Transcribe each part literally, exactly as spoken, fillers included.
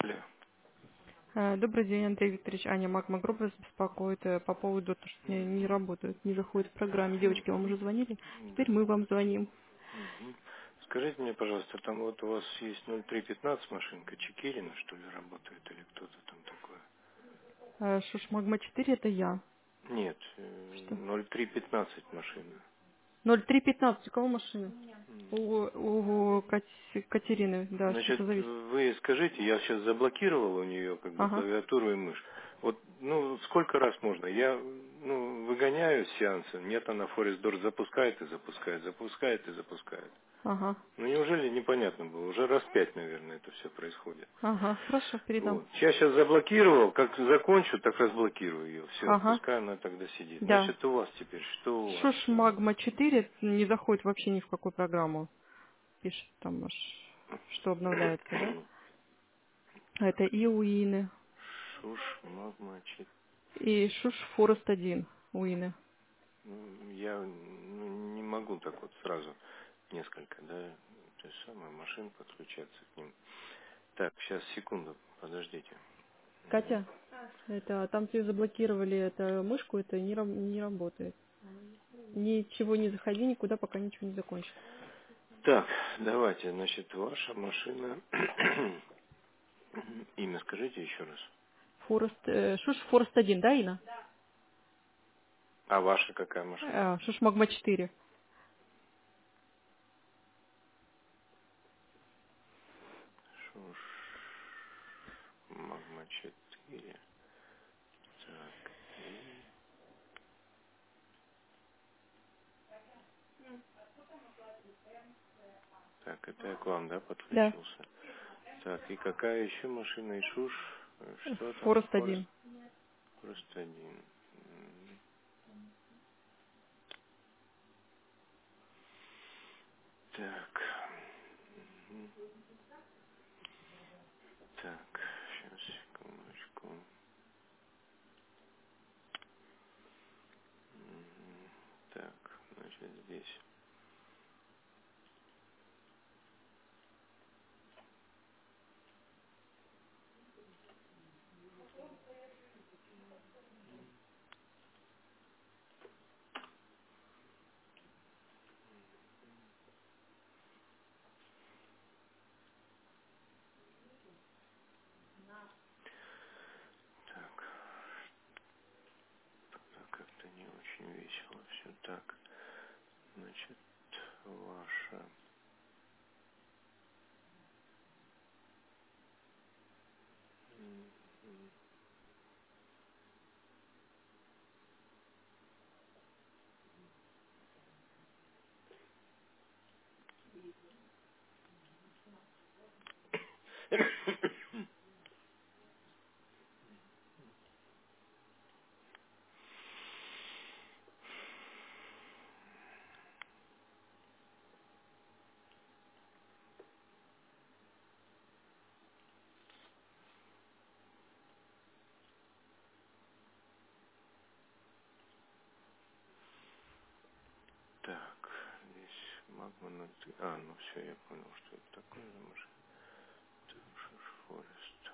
Алло. Э, Добрый день, Андрей Викторович. Аня Магма Групп вас беспокоит э, по поводу того, что не, не Мгм. работают, не заходят в программе. Девочки вам уже Мгм. звонили, теперь Да. мы вам звоним. Мгм. Скажите мне, пожалуйста, там вот у вас есть ноль три пятнадцать машинка, Чекирина, что ли, работает, или кто-то там такое? Э, Шуш Магма четыре это я. Нет, э, Что? ноль три пятнадцать машина. ноль три пятнадцать, у кого машина? М. У, у Кать- Катерины, да, Значит, что-то зависит. вы скажите, я сейчас заблокировал у нее как бы Ага, клавиатуру и мышь. Вот, ну, сколько раз можно? Я, ну, выгоняю с сеанса, нет, она Forest Door запускает и запускает, запускает и запускает. ага, Ну неужели непонятно было? Уже раз пять, наверное, это все происходит. ага, хорошо, передам. Вот. Я сейчас заблокировал, как закончу, так разблокирую ее. Все, Ага, пускай она тогда сидит. да. Значит, у вас теперь, что у вас? Шуш Магма четыре не заходит вообще ни в какую программу. Пишет там аж, что обновляется, да? Это и Уины, Шуш, магма, чит. и Шуш Форест один Уины. Ну, я ну, не могу так вот сразу несколько, да, то есть самая машин подключаться к ним. Так, сейчас, секунду, подождите. Мгм. Катя, это там тебе заблокировали это мышку, это не, раб- не работает. Ничего не заходи, никуда, пока ничего не закончится. Так, давайте, значит, ваша машина. Имя скажите еще раз. Форест, э, Шуш Форест один, да, Ина? А ваша какая машина? Э, Шуш Магма четыре. Шуш, магма четыре. Так, и... Так, это я к вам, да, Да, подключился? Так, и какая еще машина? И Шуш? Э, Что там? Форест Форест? один. Форест один. М, Так. Мгм. Так, сейчас, секундочку. Мгм. Так, значит, здесь. Так, так как-то не очень весело все. Так, значит, ваша. Мгм. Так, здесь магма на ты. А, ну все, я понял, что это такое за машина. Так, Шуш Форест.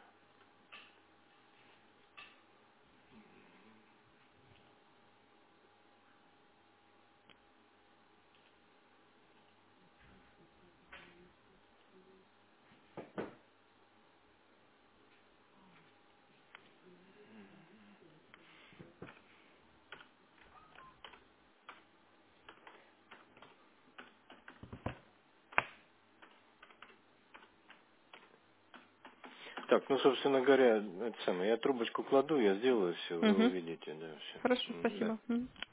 Так, ну, собственно говоря, это самое, я трубочку кладу, я сделаю все, вы Угу. увидите, да, Хорошо, все. Да. спасибо. Мгм.